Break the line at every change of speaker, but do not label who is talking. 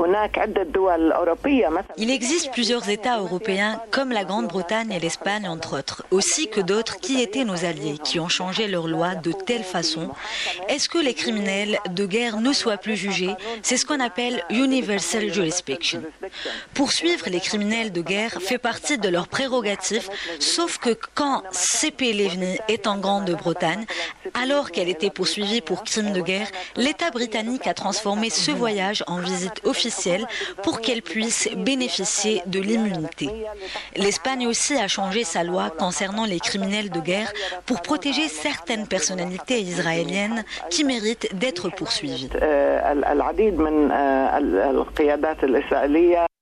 Il existe plusieurs États européens, comme la Grande-Bretagne et l'Espagne, entre autres, aussi que d'autres qui étaient nos alliés, qui ont changé leurs lois de telle façon. Est-ce que les criminels de guerre ne soient plus jugés? C'est ce qu'on appelle Universal Jurisdiction. Poursuivre les criminels de guerre fait partie de leurs prérogatives, sauf que quand C.P. Livni est en Grande-Bretagne, alors qu'elle était poursuivie pour crimes de guerre, l'État britannique a transformé ce voyage en visite officielle pour qu'elle puisse bénéficier de l'immunité. L'Espagne aussi a changé sa loi concernant les criminels de guerre pour protéger certaines personnalités israéliennes qui méritent d'être poursuivies.